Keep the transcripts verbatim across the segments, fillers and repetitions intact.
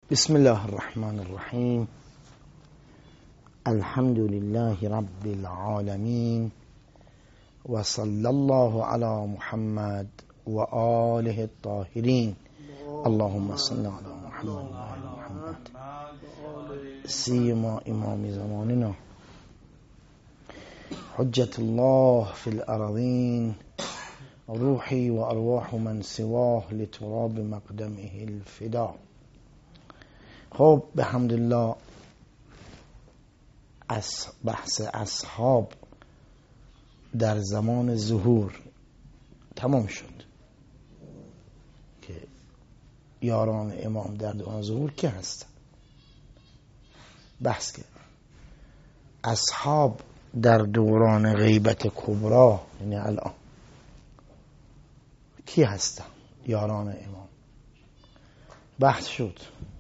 بسم الله الرحمن الرحیم. الحمد لله رب العالمین و صلی الله علی محمد و آله الطاهرین. اللهم صل علی محمد و آل محمد سیما امام زماننا حجت الله فی الارضین روحی و ارواح من سواه لتراب مقدمه الفدا. خب به حمدالله از بحث اصحاب در زمان ظهور تمام شد که یاران امام در دوران ظهور که هستن. بحث کرد اصحاب در دوران غیبت کبرا، یعنی الان کی هستن یاران امام. بحث شد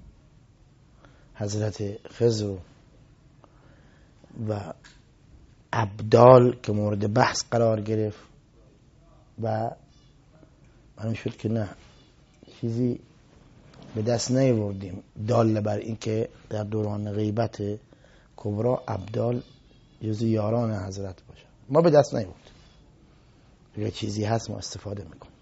حضرت خضر و ابدال که مورد بحث قرار گرفت و معلوم شد که نه، چیزی به دست نیاوردیم دال بر این که در دوران غیبت کبرا ابدال جزو یاران حضرت باشه. ما به دست نیاوردیم، اگر چیزی هست ما استفاده میکنیم.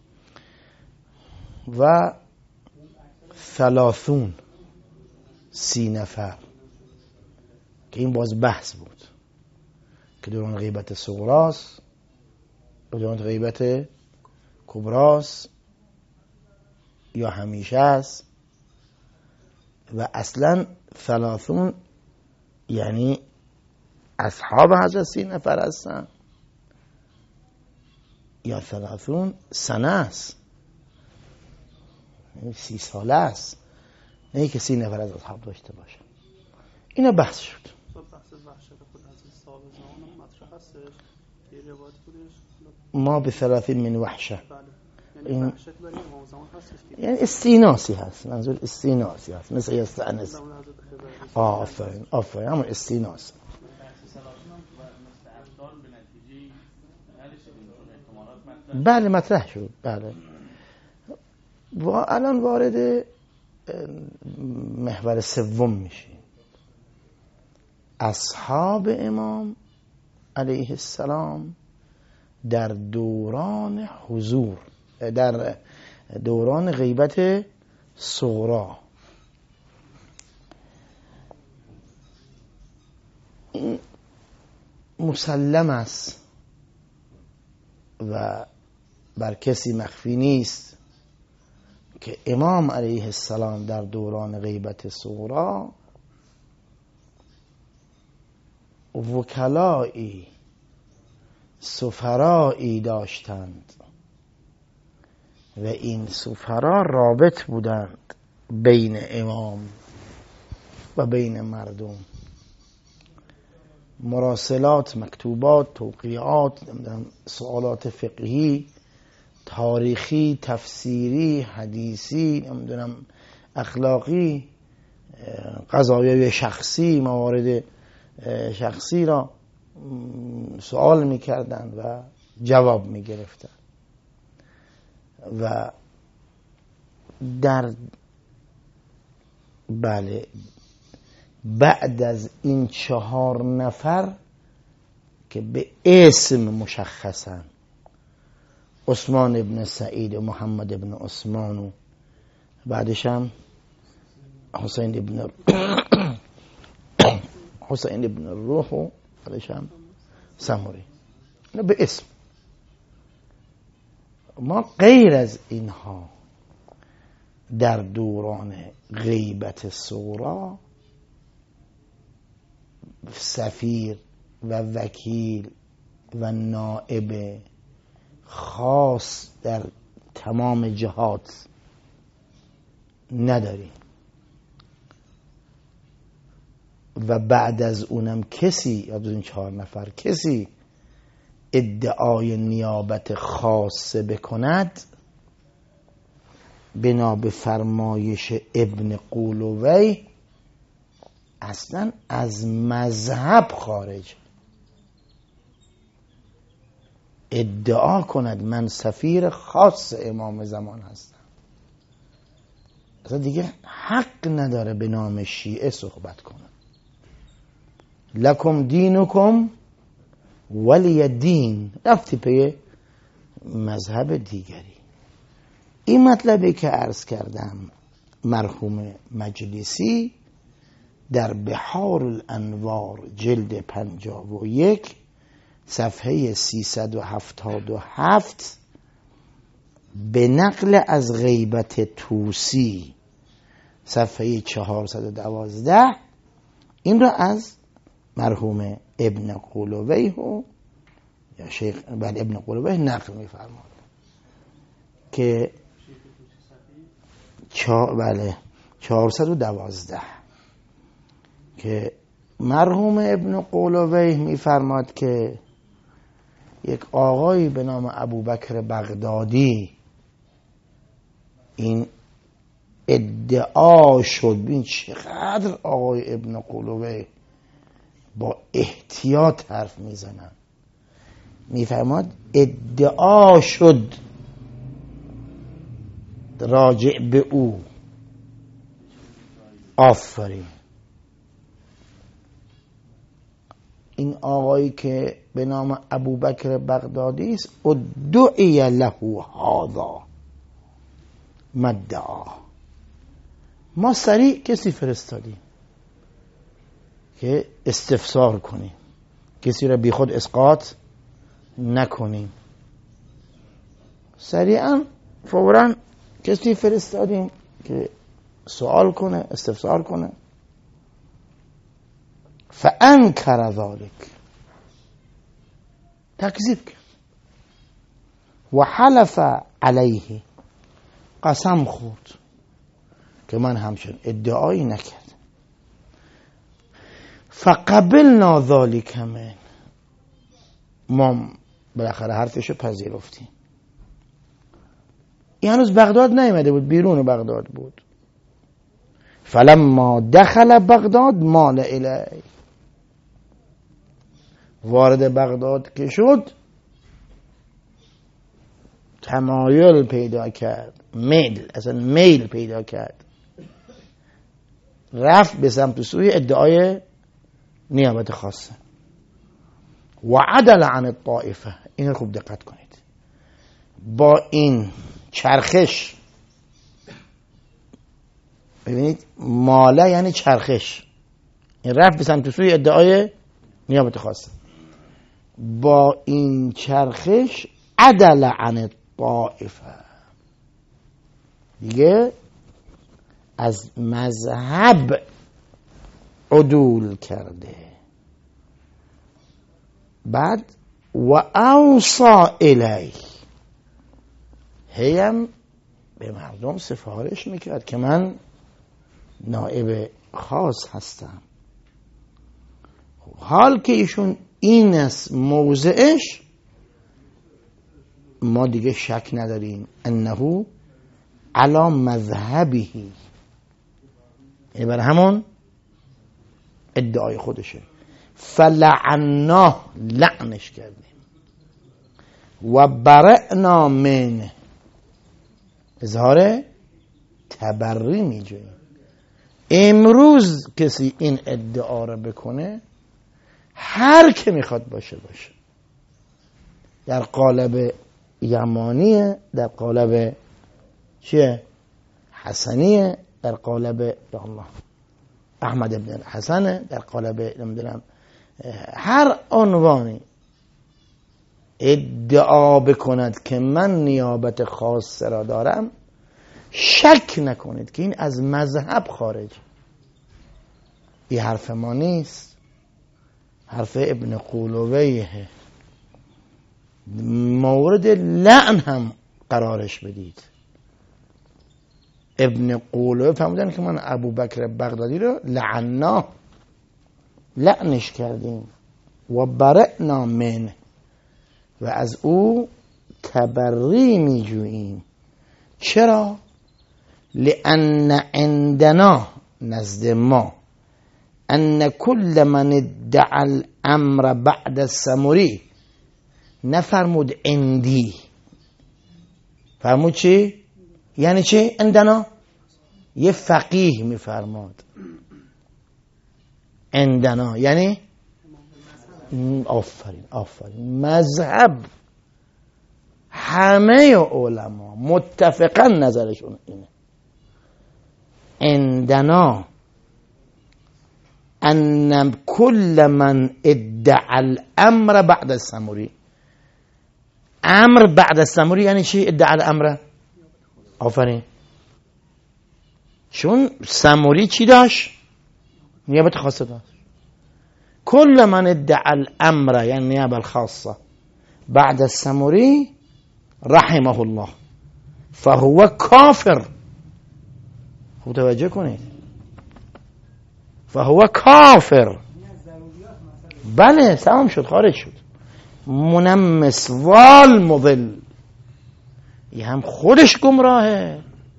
و ثلاثون سی نفر که این باز بحث بود که دوران غیبت صغراست و دوران غیبت کبراست یا همیشه است. و اصلا ثلاثون یعنی اصحاب حضرت سی نفر هستن یا ثلاثون سنه است، یعنی سی ساله است، نه که سی نفر از اصحاب داشته باشه. اینا بحث شد. ما به ثلاثین من وحشه، این یعنی استیناسی هست، منظور استیناسی هست، مثل یستأنس. آفرین آفرین همون استیناس. بله مطرح شد. بله و الان وارد محور سوم میشیم. اصحاب امام علیه السلام در دوران حضور، در دوران غیبت صغرا. مسلم است و بر کسی مخفی نیست که امام علیه السلام در دوران غیبت صغرا وکلایی سفرایی داشتند و این سفرا رابط بودند بین امام و بین مردم. مراسلات، مکتوبات، توقیعات، سوالات فقهی، تاریخی، تفسیری، حدیثی، نمیدونم اخلاقی، قضایای شخصی، موارد شخصی را سوال میکردند و جواب میگرفتند. و در بله بعد از این چهار نفر که به اسم مشخصن، عثمان ابن سعید و محمد ابن عثمان و بعدش هم حسین ابن حسین ابن الروح و بعدش هم سموری، نه به اسم. ما غیر از اینها در دوران غیبت صغرا سفیر و وکیل و نائب خاص در تمام جهات نداریم. و بعد از اونم کسی، یا از این چهار نفر کسی ادعای نیابت خاصه بکند، بنا به فرمایش ابن قولوی اصلا از مذهب خارج. ادعا کند من سفیر خاص امام زمان هستم، اصلا دیگه حق نداره به نام شیعه صحبت کنه. لکم دینکم ولی دین، رفتی پی مذهب دیگری. این مطلبی که عرض کردم مرحوم مجلسی در بحار الانوار جلد پنجاه و یک صفحه سیصد و هفتاد و هفت به نقل از غیبت توسی صفحه چهارصد و دوازده این را از مرحوم ابن قولویه یا شیخ بل ابن قولویه نقل می‌فرماد که چا بله چهارصد و دوازده که مرحوم ابن قولویه می‌فرماد که یک آقایی به نام ابوبکر بغدادی این ادعا شد. ببین چقدر آقای ابن قولویه با احتیاط حرف میزنن. میفرماد ادعا شد راجع به او، آفرین، این آقایی که به نام ابوبکر بغدادی است ادعی له هذا مدعا. ما سریع کسی فرستادیم که استفسار کنیم، کسی را بی خود اسقاط نکنیم. سریعا فوراً کسی فرستادیم که سوال کنه، استفسار کنه. فانکر ذلک، تکذیب کرد. و حلف علیه، قسم خورد که من همچنین ادعایی نکرد. فقبلنا ذلک من، ما بالاخره حرفشو پذیرفتیم. این هنوز بغداد نیامده بود، بیرون بغداد بود. فلما دخل بغداد مال الیه، وارد بغداد که شد تمایل پیدا کرد، میل، اصلا میل پیدا کرد، رفت به سمت سوی ادعای نیابت خاصه. و عدل عن الطائفه، این خوب دقت کنید، با این چرخش، ببینید ماله یعنی چرخش، این رفت به سمت سوی ادعای نیابت خاصه، با این چرخش عدل عن الطائفه، دیگه از مذهب عدول کرده. بعد و اوصا الیه، هیم به مردم سفارش میکرد که من نائب خاص هستم. حال که ایشون این است موضعش، ما دیگه شک نداریم انه علی مذهبی، یعنی بر همون ادعای خودشه. فلعناه، لعنش کردیم. و برئنا منه، اظهار تبری میجویم. امروز کسی این ادعا را بکنه، هر که میخواد باشه باشه، در قالب یمانیه، در قالب چیه حسنیه، در قالب الله احمد ابن الحسنه، در قالب نمیدونم هر عنوانی ادعا بکند که من نیابت خاص را دارم، شک نکنید که این از مذهب خارج. این حرف ما نیست، حرف ابن قولویه. مورد لعن هم قرارش بدید. ابن قولویه فهمیدن که من ابوبکر بغدادی رو لعنا، لعنش کردیم. و برئنا منه، و از او تبری می جوییم. چرا؟ لأن عندنا، نزد ما، ان کل من ادعى الامر بعد السمری، نفرمود اندی، فرمود چی؟ یعنی چی؟ عندنا یه فقیه میفرماد عندنا، یعنی آفرین آفرین مذهب، همه علما متفقا نظرشون اینه، عندنا ان كل من ادعى الامر بعد السمری. امر بعد السمری یعنی چی؟ ادعى الامر، آفرین، چون سمری چی داشت؟ نیابت خاصه داشت. كل من ادعى الامر یعنی نیابت الخاصه بعد السمری رحمه الله فهو کافر. خوب توجه کنید، فهو کافر. بله تمام شد، خارج شد. منمس وال مضل، یه هم خودش گمراهه.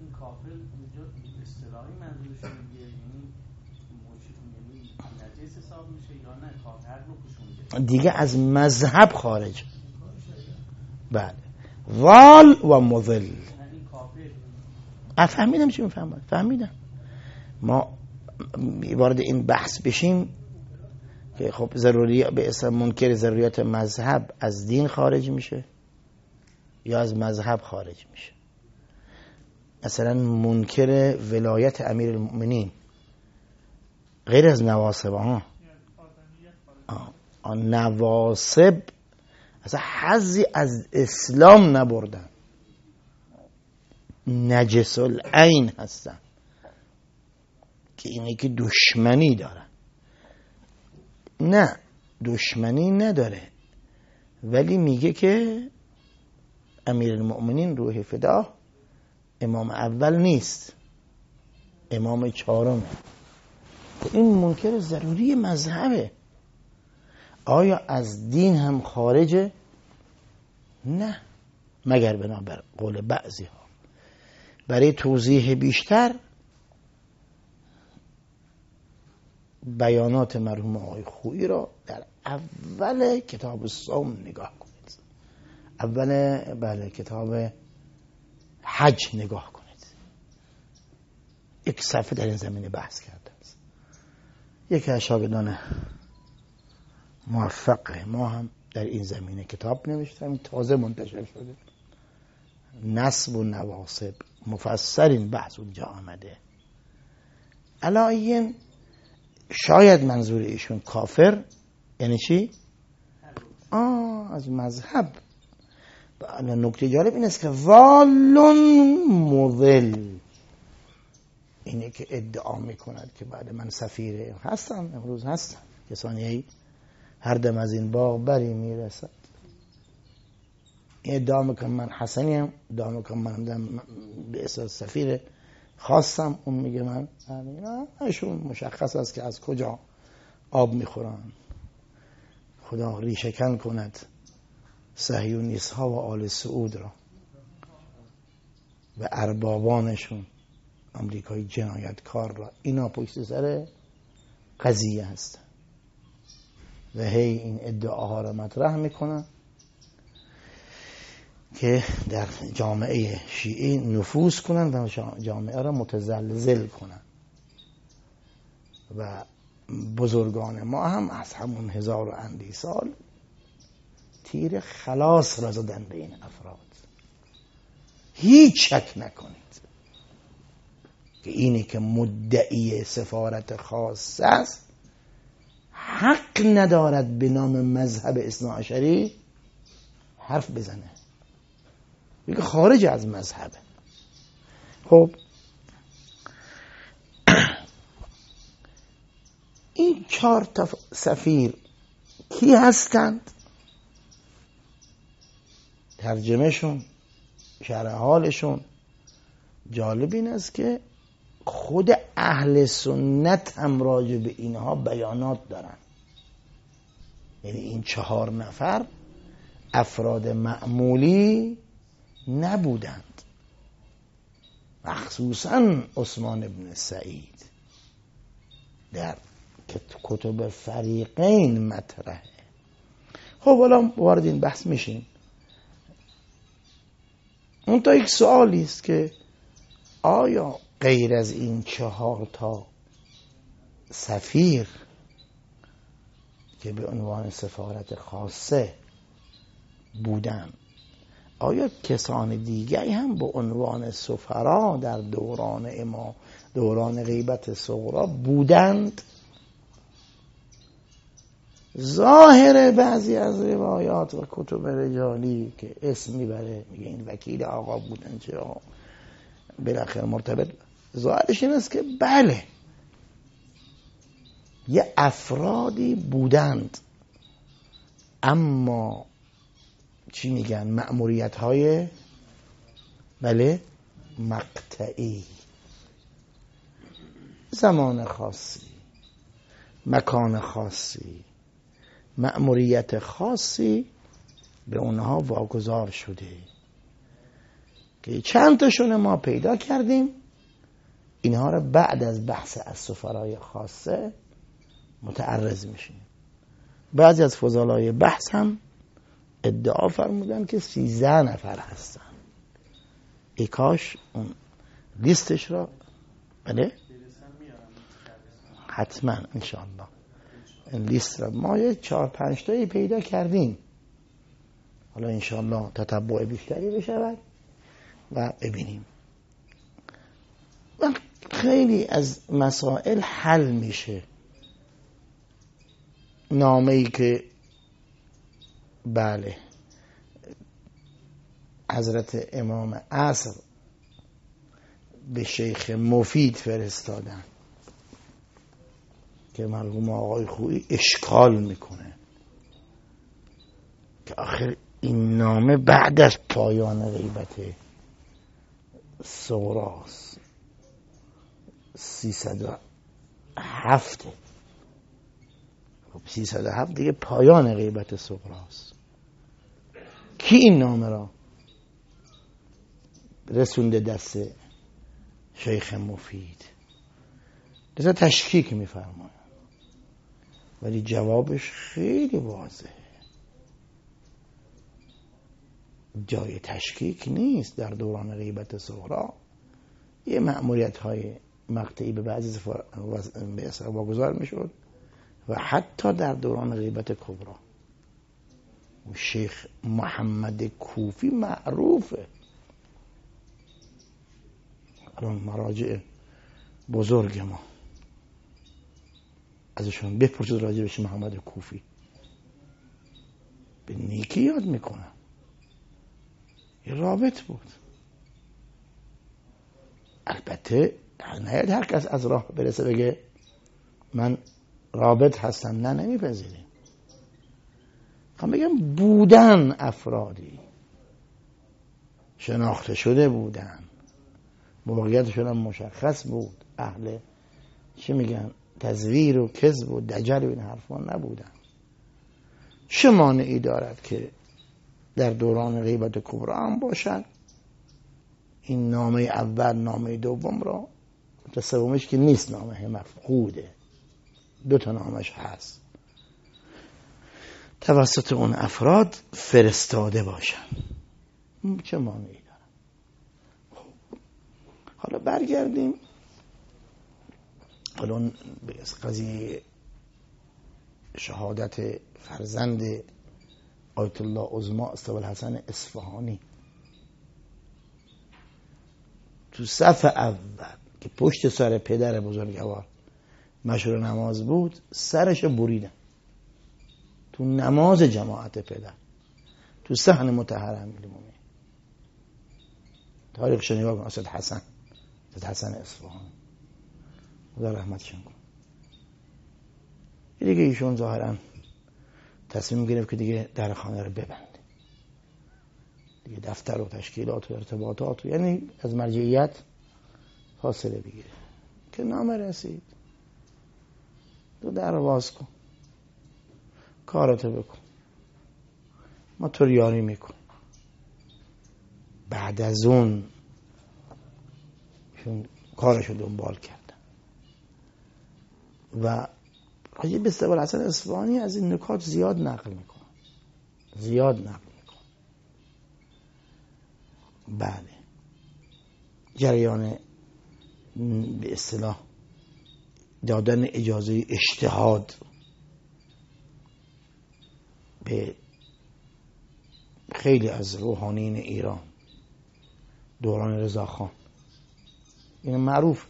دیگه از مذهب خارج. بله وال و مضل. فهمیدم چی میفهمم، فهمیدم. ما وارد این بحث بشیم که خب ضروری به اسم منکر ضروریات مذهب از دین خارج میشه یا از مذهب خارج میشه. مثلا منکر ولایت امیر المؤمنین غیر از نواصب ها، نواصب اصلا حظی از اسلام نبردن، نجس العین هستن که اینه که دشمنی دارن. نه دشمنی نداره، ولی میگه که امیر المؤمنین روح فدا امام اول نیست، امام چهارمه. این منکر ضروری مذهبه. آیا از دین هم خارجه؟ نه، مگر بنابر قول بعضی ها. برای توضیح بیشتر بیانات مرحوم آقای خویی را در اول کتاب الصوم نگاه کنید، اول بله کتاب حج نگاه کنید. یک صفحه در این زمینه بحث کرده است. یکی از شاگردان موفق ما هم در این زمینه کتاب نوشتم، تازه منتشر شده، نسب و نواصب، مفصل این بحث اونجا آمده. علایین شاید منظور ایشون کافر یعنی چی؟ آه از مذهب. نکته جالب این است که والون مضل، اینه که ادعا میکند که بعد من سفیر هستم، امروز هستم، کسانی هر دم از این باغ بری میرسد. این ادعا میکنم من حسنیم، ادعا میکنم من دم به اساس سفیر خواستم، اون میگه من نه. ایشون مشخص است که از کجا آب میخورن. خدا ریشه‌کن کند صهیونیست ها و آل سعود را و اربابانشون، امریکای جنایتکار را. اینا پشت سر قضیه هستن و هی این ادعاها را مطرح میکنن که در جامعه شیعی نفوذ کنن و جامعه را متزلزل کنن. و بزرگان ما هم از همون هزار و اندی سال تیر خلاص را زدن به این افراد. هیچ شک نکنید که اینی که مدعی سفارت خاص است حق ندارد به نام مذهب اثناعشری حرف بزنه، بگه خارج از مذهبه. خب این چهار تف... سفیر کی هستند؟ ترجمه شون، شرح حالشون جالب این است که خود اهل سنت هم راجع به اینها بیانات دارن. یعنی این چهار نفر افراد معمولی نبودند، مخصوصا عثمان ابن سعید در کتب فریقین مطرحه. خب حالا وارد این بحث میشیم. اون تا یک سوالی است که آیا غیر از این چهار تا سفیر که به عنوان سفارت خاصه بودن، آیا کسان دیگری هم به عنوان سفرا در دوران اما دوران غیبت صغرا بودند؟ ظاهر بعضی از روایات و کتب رجالی که اسم میبره میگه این وکیل آقا بودن چرا بالاخره مرتبط، ظاهرش این است که بله یه افرادی بودند، اما چی میگن مأموریت های بله مقطعی، زمان خاصی، مکان خاصی، مأموریت خاصی به اونها واگذار شده که چند تاشون ما پیدا کردیم. اینها را بعد از بحث از سفرای خاصه متعرض میشیم. بعضی از فضلای بحث هم ادعا فرمودن که سیزده نفر هستن. ای کاش اون لیستش را بله حتما انشاءالله این لیست را ما یه چهار پنج تایی پیدا کردیم، حالا انشاءالله تتبع بیشتری بشود و ببینیم و خیلی از مسائل حل میشه. نامه‌ای که بله حضرت امام عصر به شیخ مفید فرستادن که مرحوم آقای خویی اشکال میکنه که آخر این نامه بعد از پایان غیبت صغراست، سیصد و هفت سیصد و هفت دیگه پایان غیبت صغراست. کی این نامه را رسونده دست شیخ مفید؟ لذا تشکیک میفرماید، ولی جوابش خیلی واضحه، جای تشکیک نیست. در دوران غیبت صغرا یه مأموریت های مقطعی به بعضی به اثر واگذار میشد و حتی در دوران غیبت کبرا شیخ محمد کوفی معروفه، الان مراجع بزرگ ما ازشون بپرسید راجع به شیخ محمد کوفی به نیکی یاد میکنن. یه رابط بود، البته نهاید هر کس از راه برسه بگه من رابط هستم، نه نمیپذیریم. خب بگم بودن افرادی شناخته شده بودن، موقعیتشون هم مشخص بود، اهل چی میگن تزویر و کذب و دجل و این حرفا نبودن. چه مانعی دارد که در دوران غیبت کبرا هم باشد؟ این نامه اول نامه دوم را تا سومش که نیست، نامه مفقوده، دو تا نامش هست، توسط اون افراد فرستاده باشن. چه مانعی دارد؟ خب حالا برگردیم حالا به قضیه شهادت فرزند آیت الله عظما استوالحسن اصفهانی. تو صف اول که پشت سر پدر بزرگوار مشهور نماز بود، سرش بریدن تو نماز جماعت پدر، تو صحن مطهر امیرالمومنین. تاریخش نگاه کن، اسد حسن اسد حسن اصفهانی خدا رحمتشون کن. دیگه ایشون ظاهرا تصمیم گرفت که دیگه در خانه رو ببنده، دیگه دفتر و تشکیلات و ارتباطات و یعنی از مرجعیت فاصله بگیره. که نامه رسید، تو در باز کن، کاراتو بکن، ما تو یاری میکن. بعد از اون چون کارشو دنبال کردن و حاجی به استوالحسن اصفهانی از این نکات زیاد نقل میکن زیاد نقل میکن بله جریان به اصطلاح دادن اجازه اجتهاد به خیلی از روحانیین ایران دوران رضاخان. این معروف.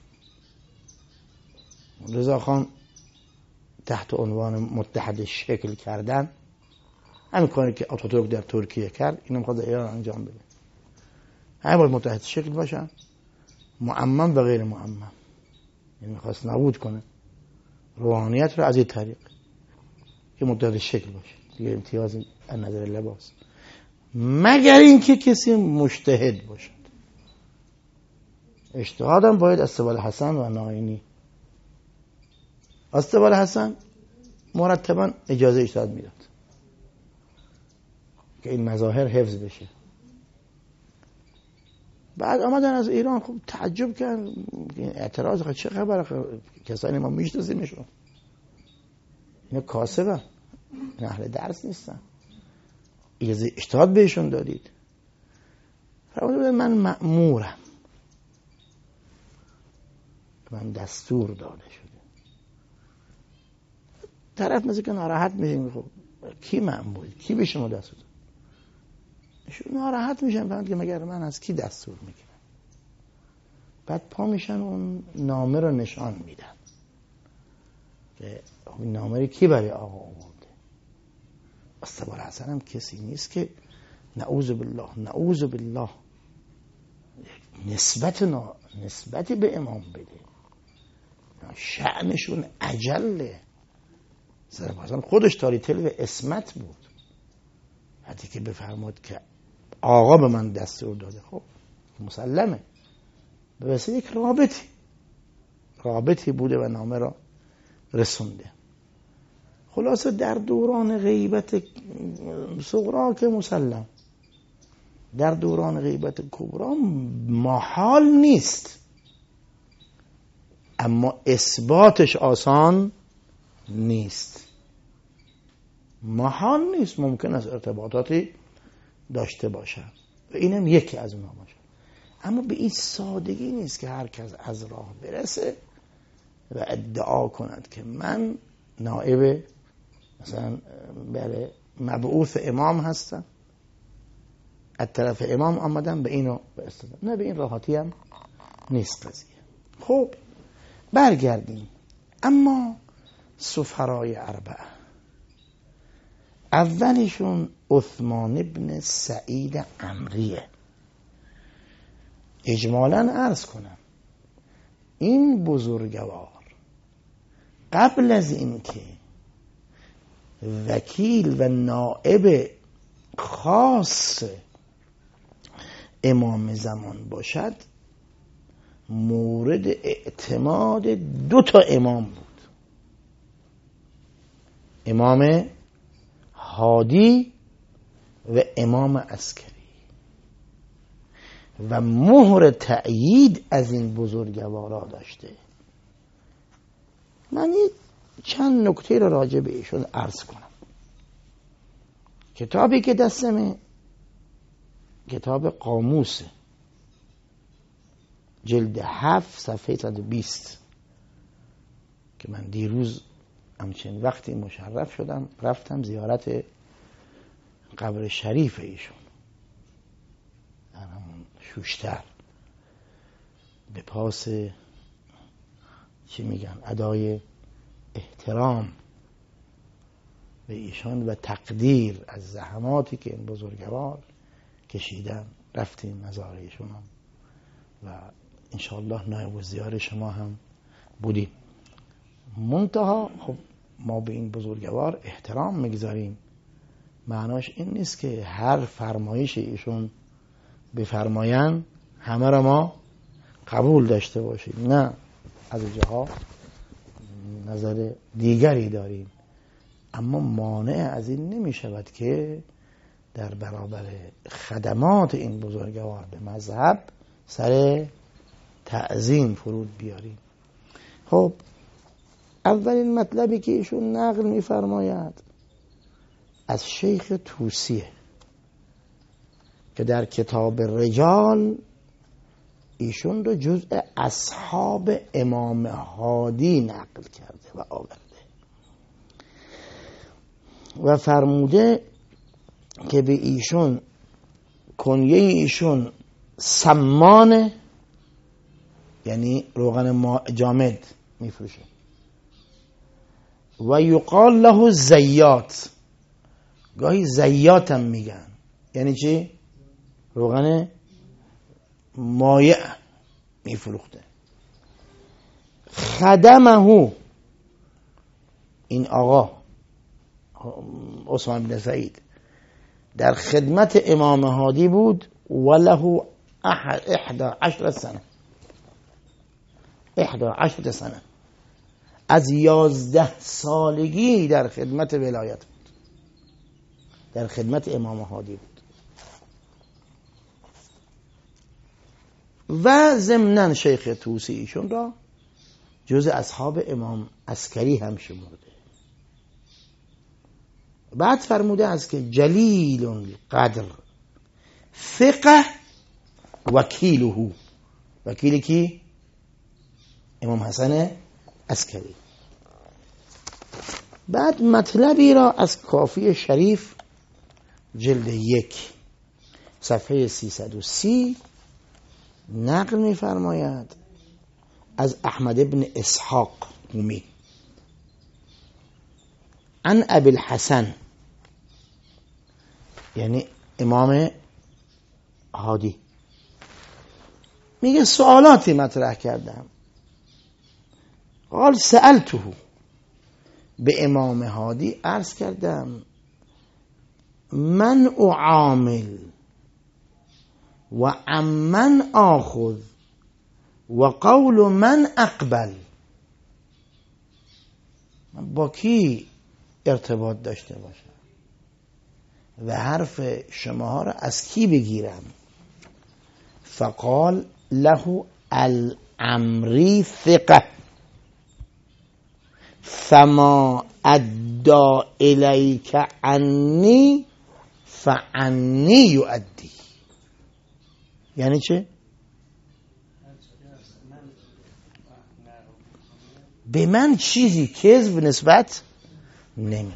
رضاخان تحت عنوان متحد شکل کردن، همین کاری که آتاتورک در ترکیه کرد اینو میخواد در ایران انجام بده. همه باید متحد شکل باشن، معمم و غیر معمم. یعنی میخواست نابود کنه روحانیت رو از این طریق که متحد شکل باشه، دیگه امتیازی از نظر لباس، مگر اینکه کسی مجتهد باشد. اجتهادم باید از قبل حسن و ناینی. از قبل حسن مرتبا اجازه اجتهاد میداد که این مظاهر حفظ بشه. بعد آمدن از ایران، خب تعجب کردن، اعتراض کرد چه خبره، کسانی ما میشناسیمشون، اینا کاسبن، اینا اهل درس نیستن، اجازه اجتهاد بهشون دادید. فرمودن من مأمورم، من دستور داده شده. طرف مثل که ناراحت میشه، خب کی مأمور، کی به شما دستور داد؟ ایشون ناراحت میشن، فهمید که مگر من از کی دستور میگیرم؟ بعد پا میشن اون نامه رو نشان میدن که این نامه رو کی برای آقا آورده. استبال حسن هم کسی نیست که نعوذ بالله نعوذ بالله نسبت نا... نسبتی به امام بده. شأنشون اجله. سربازان خودش تاریتل و اسمت بود، حتی که بفرمود که آقا به من دستور داده. خب مسلمه، به واسه یک رابطی رابطی بوده و نامه را رسونده. خلاصه در دوران غیبت صغرا که مسلم، در دوران غیبت کبرا محال نیست، اما اثباتش آسان نیست. محال نیست، ممکن است ارتباطاتی داشته باشه و اینم یکی از اونها باشه، اما به این سادگی نیست که هر کس از راه برسه و ادعا کند که من نائب مثلا بله مبعوث امام هستم، از طرف امام آمدم به اینو به استدلال. نه، به این راحتی هم نیست قضیه. خب برگردیم. اما سفرای اربعه، اولشون عثمان ابن سعید عمریه. اجمالاً عرض کنم این بزرگوار قبل از اینکه وکیل و نائب خاص امام زمان باشد، مورد اعتماد دو تا امام بود، امام هادی و امام عسکری، و مهر تأیید از این بزرگوارا داشته. من چند نکته را راجع به ایشون عرض کنم. کتابی که دستمه کتاب قاموسه، جلد هفت صفحه صد و بیست، که من دیروز همچنین وقتی مشرف شدم رفتم زیارت قبر شریف ایشون در همون شوشتر، به پاس چی میگن ادای احترام به ایشان و تقدیر از زحماتی که این بزرگوار کشیدن. رفتیم مزار ایشون هم و انشاءالله نایب الزیار شما هم بودیم. منتها خب ما به این بزرگوار احترام میگذاریم، معناش این نیست که هر فرمایش ایشون بفرماین همه را ما قبول داشته باشیم. نه، از جاها نظر دیگری داریم، اما مانع از این نمی شود که در برابر خدمات این بزرگوار به مذهب سر تعظیم فرود بیاریم. خب اولین مطلبی که ایشون نقل می‌فرماید از شیخ توسیه که در کتاب رجال ایشون رو جزء اصحاب امام هادی نقل کرده و آورده و فرموده که به ایشون کنیه ایشون سمان، یعنی روغن جامد میفروشه، و یقال له زیات، گاهی زیات هم میگن. یعنی چی؟ روغن مایع میفروخته. خدمه، این آقا عثمان بن سعید در خدمت امام هادی بود و له احدا عشر سنه احدا عشر سنه از یازده سالگی در خدمت ولایت بود، در خدمت امام هادی بود. و ضمناً شیخ طوسی ایشون را جز اصحاب امام عسکری هم شمرده. بعد فرموده است که جلیل قدر ثقه وکیله، وکیل کی؟ امام حسن عسکری. بعد مطلبی را از کافی شریف جلد یک صفحه سیصد و سی نقل می فرماید از احمد ابن اسحاق قومی عن ابی الحسن، یعنی امام هادی، میگه سوالاتی مطرح کردم. قال سألته، به امام هادی عرض کردم من اعامل و عمن آخذ و قول من اقبل، من با کی ارتباط داشته باشم و حرف شماها را از کی بگیرم؟ فقال له العمری ثقه فما ادى الیک عنی فعنی یؤدی. یعنی چه؟ به من چیزی کذب نسبت نمیده.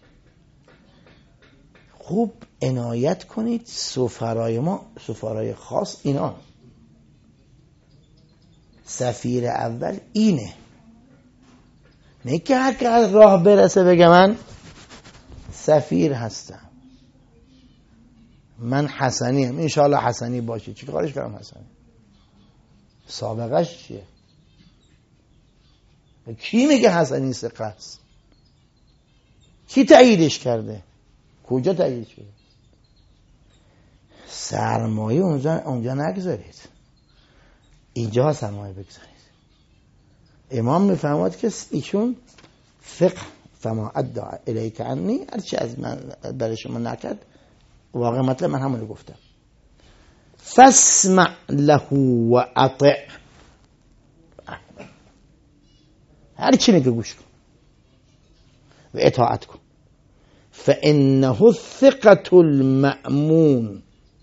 خوب عنایت کنید، سفرای ما سفرای خاص اینا، سفیر اول اینه، نه که هر که از راه برسه بگه من سفیر هستم، من حسنی هم، انشاءالله حسنی باشه. چی کارش کنم حسنی؟ سابقش چیه؟ کی میگه حسنی ثقه است؟ کی تاییدش کرده؟ کجا تایید شده؟ سرمایه اونجا اونجا نگذارید، اینجا سرمایه بگذارید. امام میفهمد که ایشون فقه فما ادعا الیک عنی، هرچی از من برای شما نکرد، واقع مطلب من همون رو گفتم. فاسمع له و اطع، هرچی میگه گوش کن و اطاعت کن. فانه الثقة المأمون،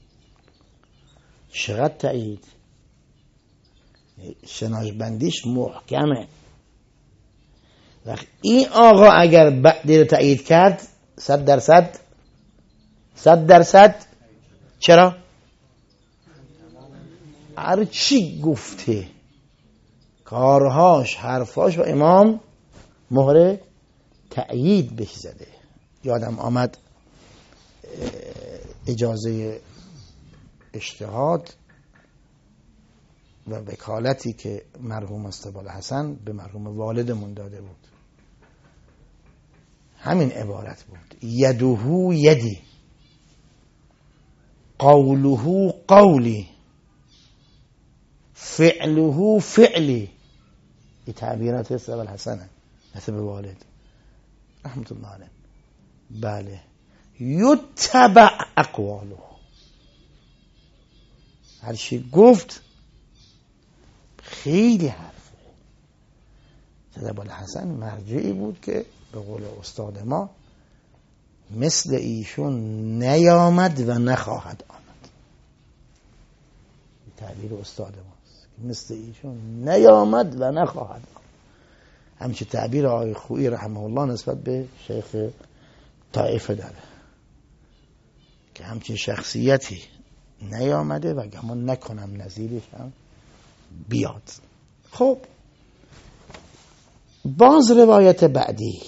چقدر تأیید، شناش محکمه. وقت این آقا اگر بعدی رو تأیید کرد صد درصد صد درصد چرا؟ هر چی گفته، کارهاش حرفاش و امام مهر تأیید بهش زده. یادم آمد اجازه اجتهاد و وکالتی که مرحوم استقبال حسن به مرحوم والدمون داده بود، همین عبارت بود: یدهو یدی، قوله قولی، فعله فعلی. این تعبیرات استقبال حسنه نسبت به والد رحمت الله علیه. بله، یتبع اقواله، هر چی گفت خیلی حرفه. استقبال حسن مرجعی بود که به قول استاد ما مثل ایشون نیامد و نخواهد آمد. تعبیر استاد ماست. مثل ایشون نیامد و نخواهد. همچه تعبیر آقای خویی رحمه الله نسبت به شیخ طائفه داره که همچین شخصیتی نیامده و گمان نکنم نظیرش هم بیاد. خب باز روایت بعدی،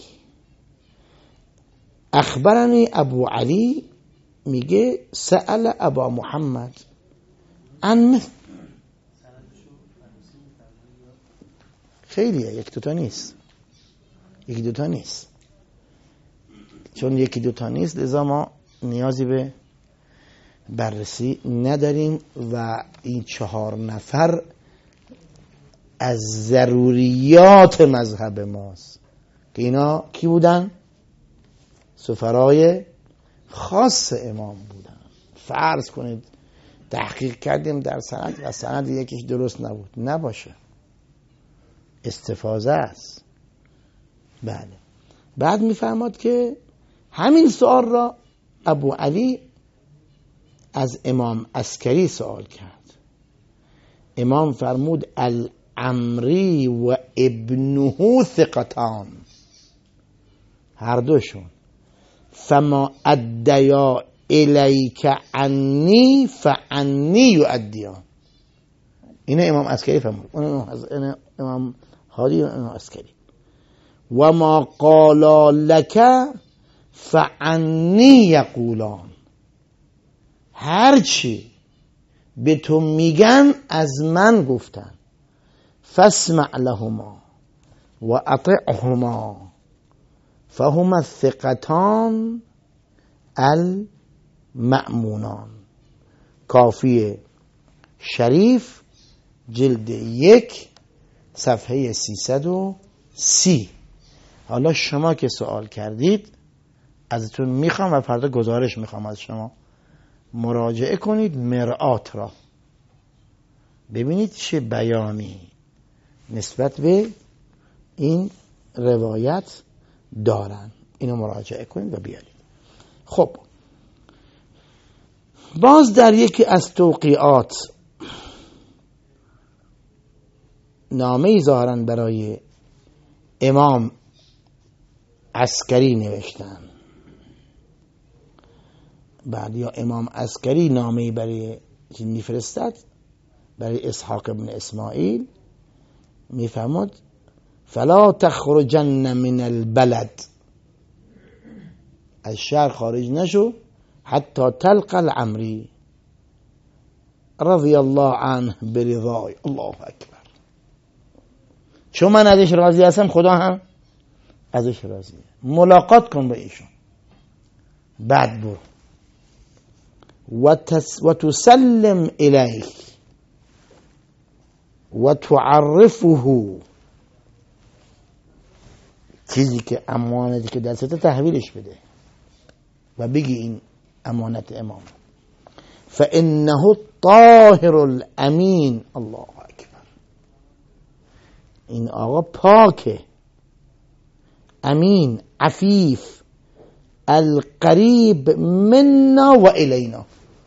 اخبرنی ابو علی میگه سأل ابا محمد عن مثل، خیلیه، یک دوتا نیست، یک دوتا نیست، چون یکی دوتا نیست لذا ما نیازی به بررسی نداریم و این چهار نفر از ضروریات مذهب ماست که اینا کی بودن؟ سفرای خاص امام بودن. فرض کنید تحقیق کردیم در سند و سند یکیش درست نبود، نباشه، استفاضه است. بله. بعد میفهمد که همین سوال را ابو علی از امام عسکری سوال کرد. امام فرمود العمری و ابنه ثقتان، هر دوشون، فما ادیا الیک عنی فعنی یؤدیان. اینه امام عسکری فرمود، اون امام هادی و امام عسکری. و ما قالا لک فعنی یقولان، هرچی به تو میگن از من گفتن. فاسمع لهما و اطعهما فهما الثقتان المأمونان. کافی شریف جلد یک صفحه سیصد و سی. حالا شما که سوال کردید ازتون میخوام و فردا گزارش میخوام از شما، مراجعه کنید مرآت را، ببینید چه بیانی نسبت به این روایت دارن، اینو مراجعه کنید و بیارید. خب باز در یکی از توقیعات نامه‌ای ظاهراً برای امام عسکری نوشتن. بعد یا امام عسکری نامه‌ای برای چی میفرستد؟ برای اسحاق ابن اسماعیل میفرماد فلا تخرجن من البلد، از شهر خارج نشو حتی تلقى العمری رضی الله عنه برضای. الله اکبر. چون من ازش راضی هستم خدا هم ازش راضیه. ملاقات کن با ایشون، بعد برو و, تس و تسلم الیه و تعرفه، چیزی که امانتی که دستت تحویلش بده و بگی این امانت امام. فانه الطاهر الامین. الله اکبر. این آقا پاکه، امین، عفیف، القریب منا و الینا،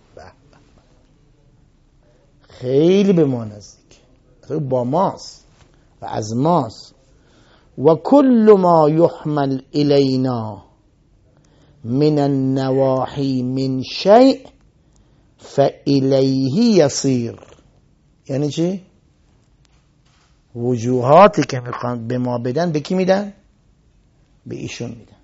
خیلی به ما نزدیک، با ماست و از ماست. و کل ما یحمل الینا من النواحی من شیء فالیه یصیر. یعنی چی؟ وجوهاتی که میخوان به ما بدن به کی میدن؟ به ایشون میدن.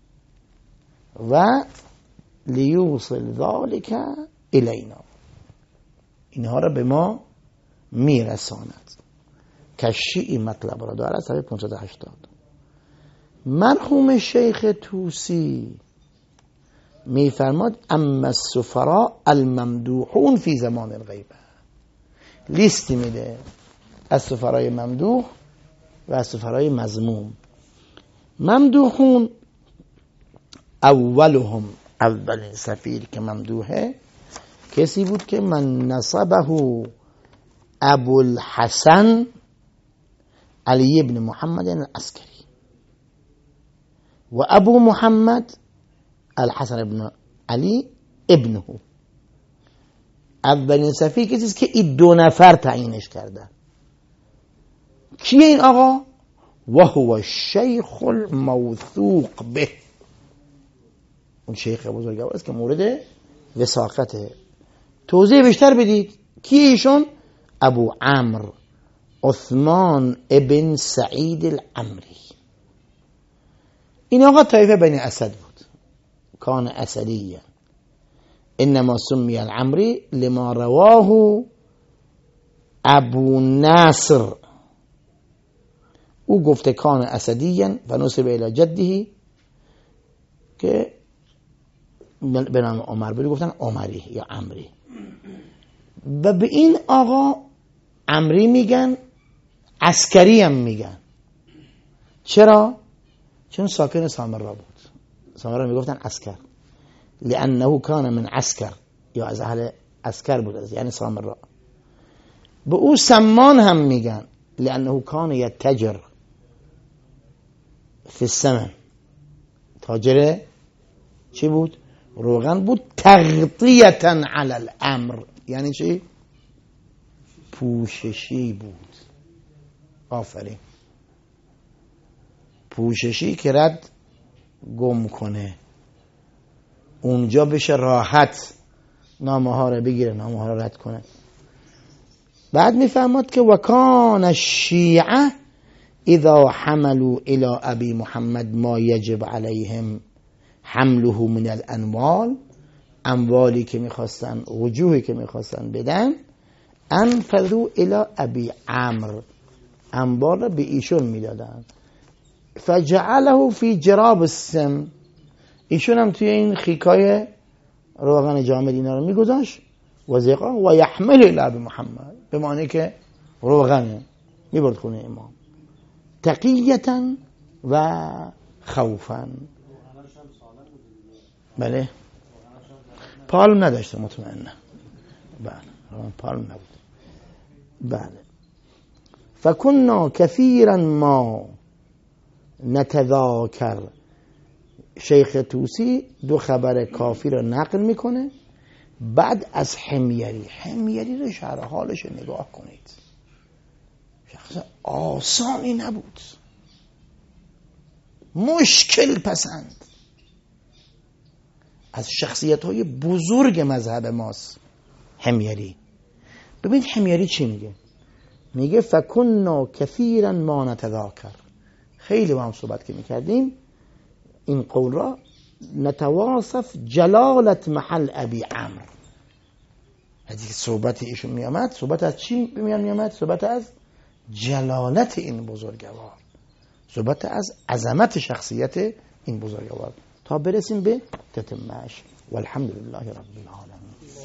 و لیوصل ذالک الینا، اینها را به ما میرساند. کشی مطلب را دارد. صفحه پانصد و هشتاد. مرحوم شیخ طوسی میفرماد اما السفراء الممدوحون فی زمان الغیبه، لیستی میده از سفرای ممدوح و از سفرای مذموم. ممدوحون اولهم، اولین سفیر که ممدوحه کسی بود که من نصبه ابو الحسن علی ابن محمد العسکری و ابو محمد الحسن ابن علی ابنه. اولین صفحه کسی است که این دو نفر تعیینش کرده. کیه این آقا؟ و هو الشیخ الموثوق به، اون شیخ بزرگوار است که مورد وثاقته. توضیح بیشتر بدید. کیه ایشون؟ ابو عمرو عثمان ابن سعید العمری. این آقا طایفه بنی اسد بود، کان اسدیه، انما سمی العمری لما رواه ابو نصر. او گفته کان اسدیا و نسب الی جده، که به نام عمر بود، گفتن عمری یا عمری. و به این آقا عمری میگن، عسکری هم میگن. چرا؟ چون ساکن سامرا بود. سامرا میگفتن عسکر، لانه کان من عسکر، یا از اهل عسکر بود، یعنی سامرا. به او سمان هم میگن، لانه کان یتجر فی السمن، تاجر چی بود؟ روغن بود. تغطیتا علی الامر، یعنی چی؟ پوششی بود. آفرین. پوششی که رد گم کنه، اونجا بشه راحت نامه ها رو بگیره، نامه ها رو رد کنه. بعد میفهمد که وکان الشیعه اذا حملوا الى ابی محمد ما یجب علیهم حمله من الانوال، اموالی که میخواستن، وجوهی که میخواستن بدن، انفذوا الى ابی عمرو، اموال رو به ایشون میدادن. فجعله فی جراب السم، ایشون هم توی این خیکای روغن جامد اینا رو میگذاشت. وزیقا و یحمل الی ابی محمد، به معنی که روغنه میبرد خونه امام، تقیتا و خوفا. بله، پالم نداشته مطمئنه. بله، پالم نبود. بله. فکنا کثیرا ما نتذاکر. شیخ توسی دو خبر کافی رو نقل میکنه بعد از حمیری. حمیری رو شرح حالش نگاه کنید، شخص آسانی نبود، مشکل پسند، از شخصیت های بزرگ مذهب ماست حمیری. ببین حمیری چی میگه؟ میگه فکنا کثیرا ما نتذاکر، خیلی با هم صحبت که میکردیم این قول را، نتواصف جلالت محل ابی عمرو. هدی صحبت ایشون میامد، صحبت از چی میامد؟ صحبت از جلالت این بزرگوار، صحبت از عظمت شخصیت این بزرگوار، تا برسیم به تتمهش. والحمدلله رب العالمین.